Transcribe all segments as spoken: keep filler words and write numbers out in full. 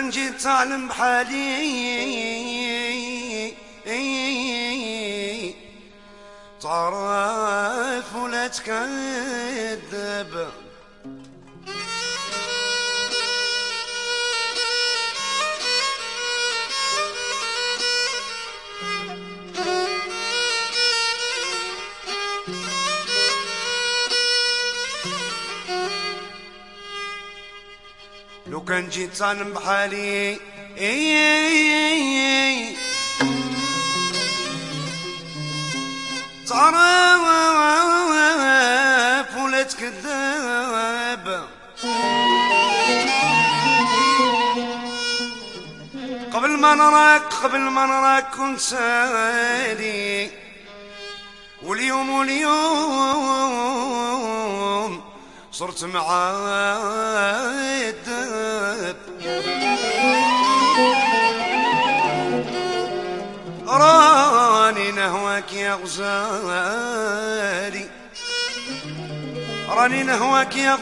كان جيت تعلم بحالي تعرف ولا تكذب. لو كان جيت تعلم بحالي تعرف ولا تكذب. قبل ما نراك قبل ما نراك كنت سالي، واليوم واليوم صرت معاد. راني نهواك يا غزالي، راني نهواك يا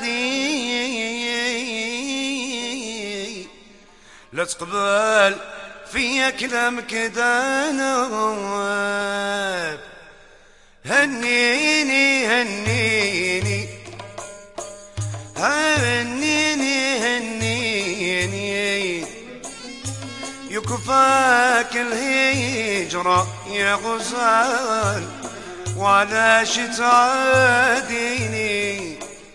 غزالي، لا تقبل فيا كلام كدا نواب. هنيني هنيني هنيني هنيني يكفاك الهجرة يا غزال، وعلاش تعاديني.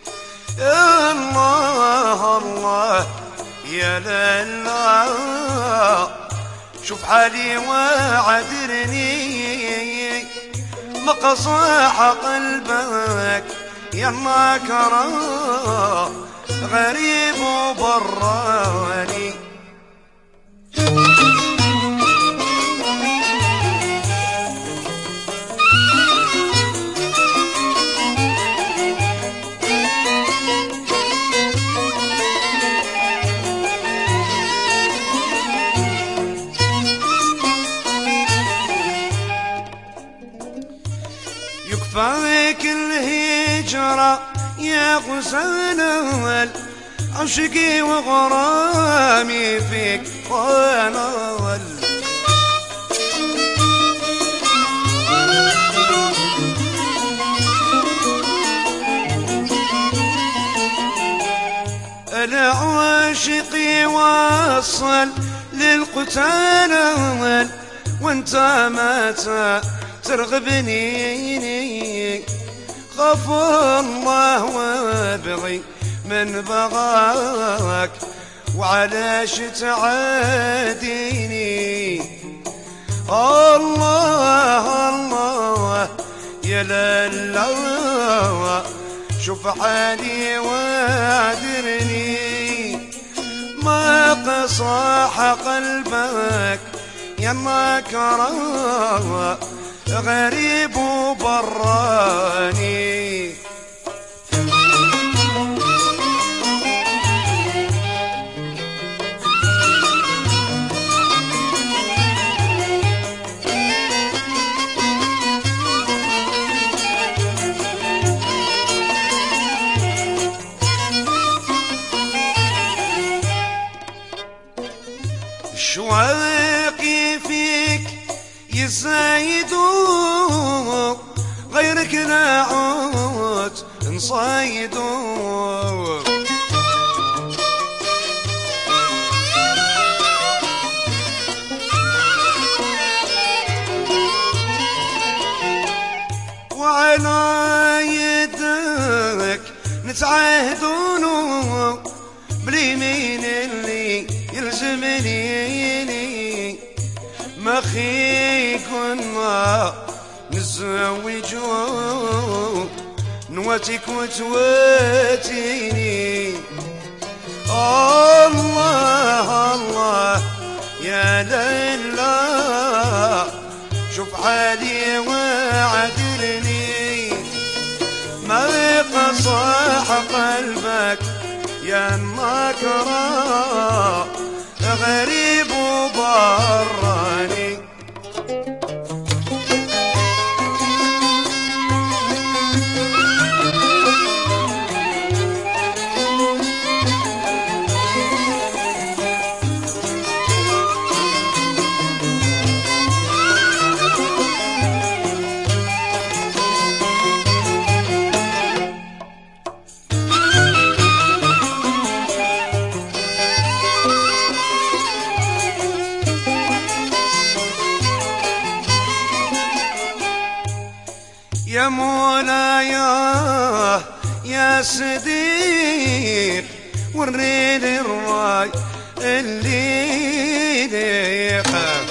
الله الله يا لالا، شوف حالي وعذرني، مقصاح قلبك يلا كرا غريب وبراني. يكفاك الهجرة يا غزال، عشقي وغرامي فيك طال. أنا عاشقي وصل للقتال، وانت متى ترغبني. خاف الله وابغي من بغاك، وعلاش تعاديني. الله الله يا لالا، شوف حالي وعذرني، ما قصاح قلبك يلا كرا غريب وبراني. شواقي فيك يزايدوا، غيرك لا عود نصايدوا. وعلى يدك نتعاهدوا، باليمين اللي يلزمني ما خي كنا نتزوجوا، نواتيك وتواتيني. الله الله يا لالا، شوف حالي وعذرني، ما قصاح قلبك يا النكرة غريب وبراني. يا مولاي يا صديق وريني الراي اللي يخاف.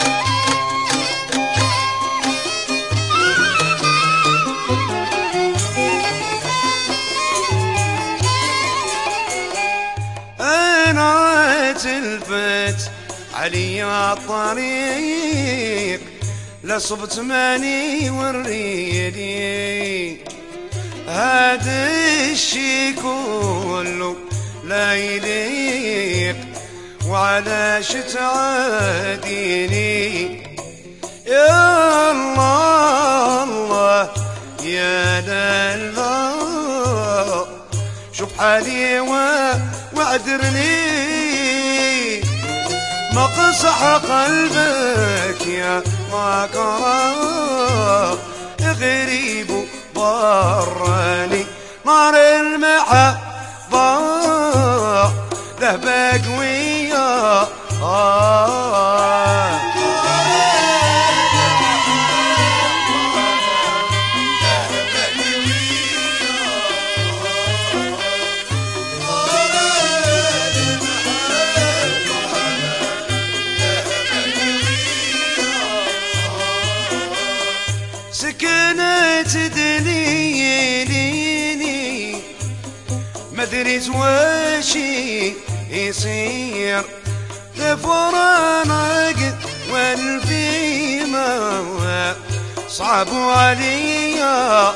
انا تلفت علي الطريق لصبت ماني وريني هذا الشي كله لا يليق وعلاش تعاديني. يا الله الله يا الله شوف حالي واعذرني ما قصح قلبك يا ما كره غريب براني نار المحبة ذهبك ويا آه سكنت دليليني ما دريت واشي يصير غفرانك والفيما صعبوا عليا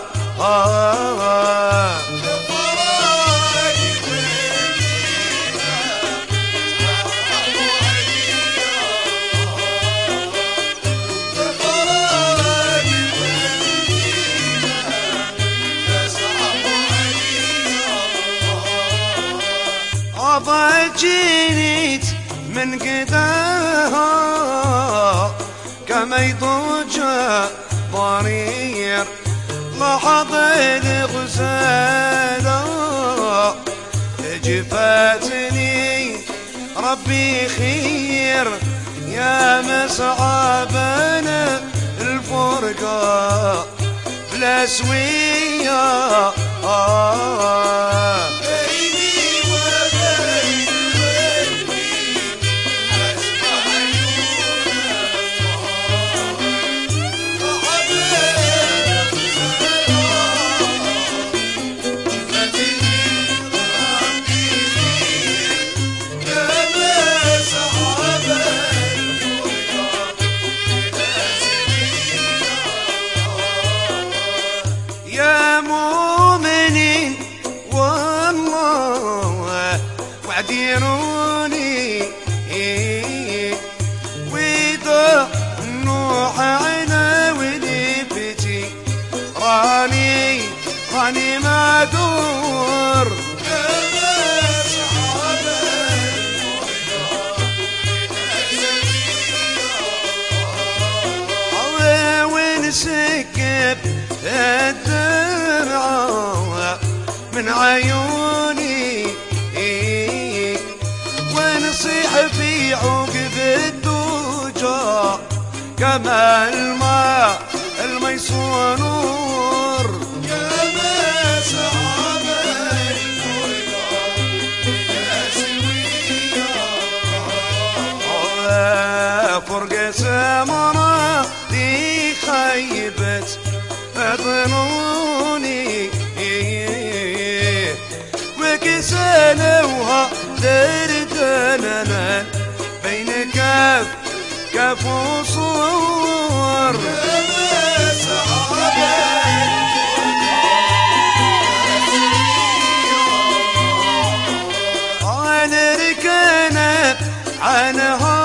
آه جينيت من قداها كما يضج ضرير لاحظ الغزالة جفاتني ربي خير يا مصعبنا الفرقة بلا سوية آه ديروني ويدا نوح عنا ولفتي راني راني ما دور ونسكب الدرع من عيوني ونصيح في عقب الدجى كما الماء الماء يصون نور كما صعب فرقة سمرة دي خيبت ظنوني وكسلوها دردنا بين كف كف وصور أنا ركنت عنها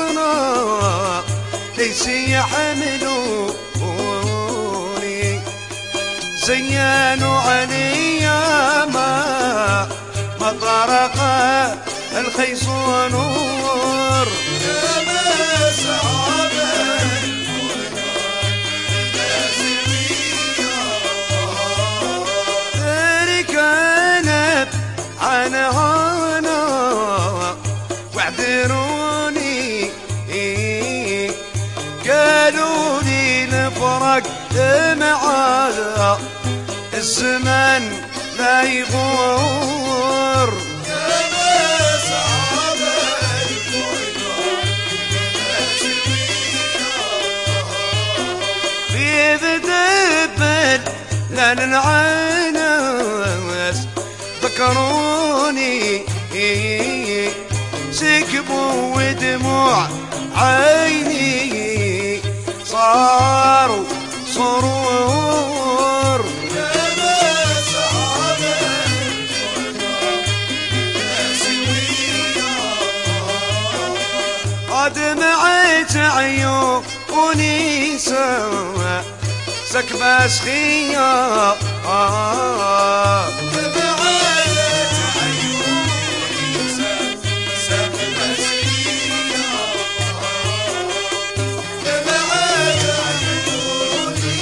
ليس يحملوني زينوا علي ما ما طرق الخيص نور كما صعب ركنت عنها واعذروني قالوا لي الفرق معاها ترى الزمان لا يغور في ذدبل لا ننعنس ذكروني سكبوا ودموع عيني صاروا صرور دمعت عيوني سوا سكبة سخية دمعت عيوني سكبة سخية دمعت عيوني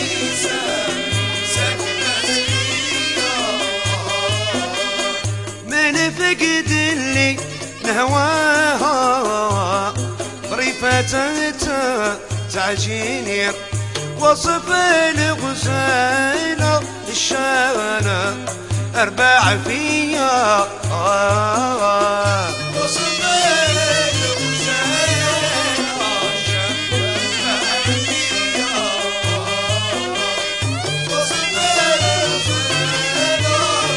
سكبة سخية من فقد اللي نهواها فتاة تعجيني وصف الغزالة الشانة أربع فيا آه وصف الغزالة الشانة فيا وصف الغزالة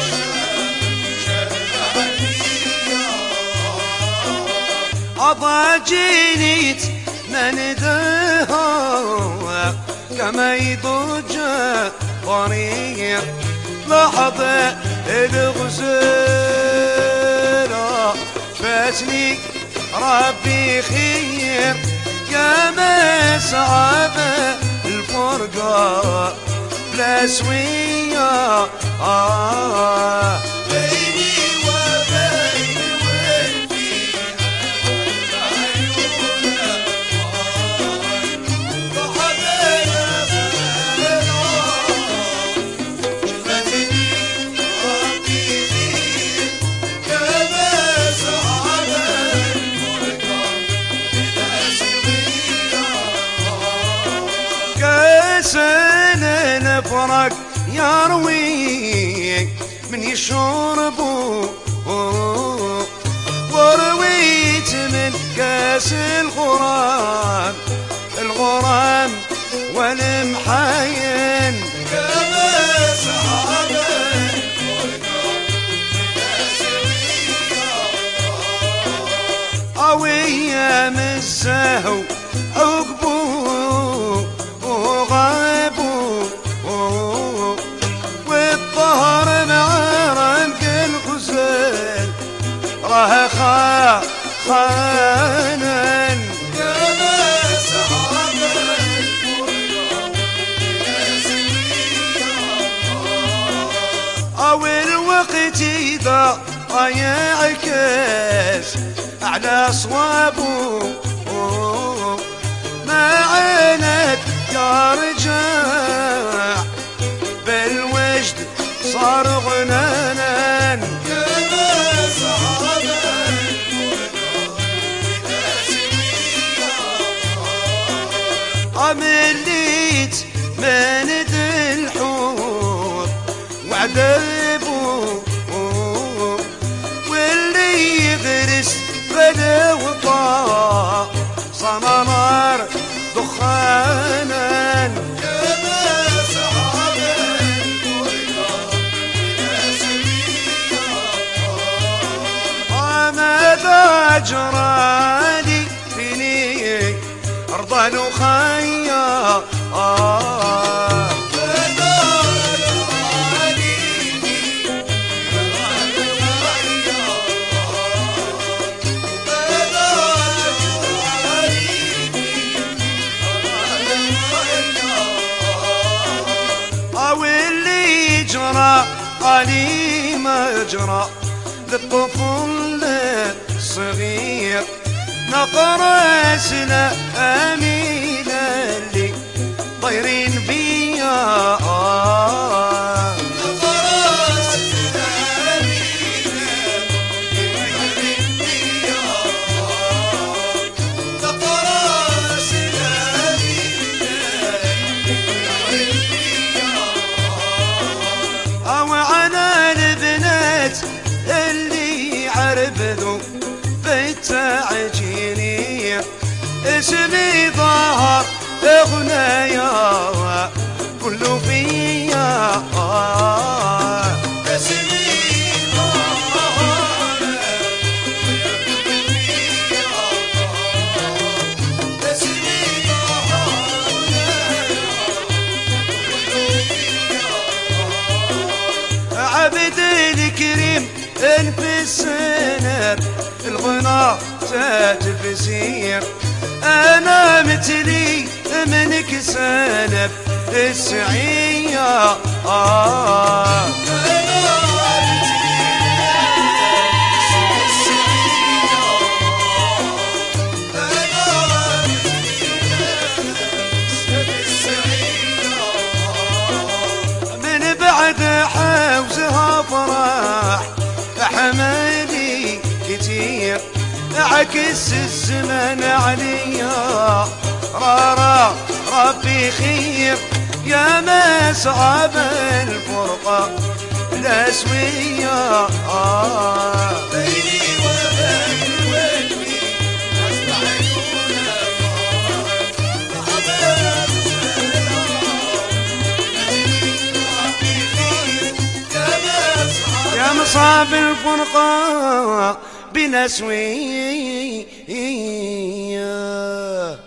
الشانة فيا أضاجيني من دهوى كما يضج ضرير لحظة الغزالة فاتني ربي خير كما صعب الفرقة بلا سوية آه بيني وبين سنة نفرق يروي من يشربوا ورويت من كاس الغرام الغرام والمحاين كما سحابين أو أيام السهو عقبوا وغابوا والظهر مع رمق الغزال راه خا خانا كما سحابين أو الوقت إذا يعكس على صوابه ما عينت يا رجاع بالوجد صار غنانا كما صحابين عمليت مند الحور وعذبه واللي يغرس غدا وطاع صنار دخانا كما سحابين ماذا جرالي فيني أرضى نخيا آه علي مجرى للطفل الصغير نقرسنا أمينا اللي طيرين فيا آه نقرسنا أمينا طيرين فيا نقرسنا أمينا طيرين فيا اسمي ظهر اغنيا كله فيا اسمي ظهر اسمي عبد الكريم انفسنا الغنى تتفسير انا مثلي منك سنب السعية آه من بعد حوزها فرح حمدي كتير عكس الزمن عليا رارا ربي خير يا ما صعب الفرقة الأسوية آه بيني وبين وجهي أصبح يا مصاب الفرقة بنسوية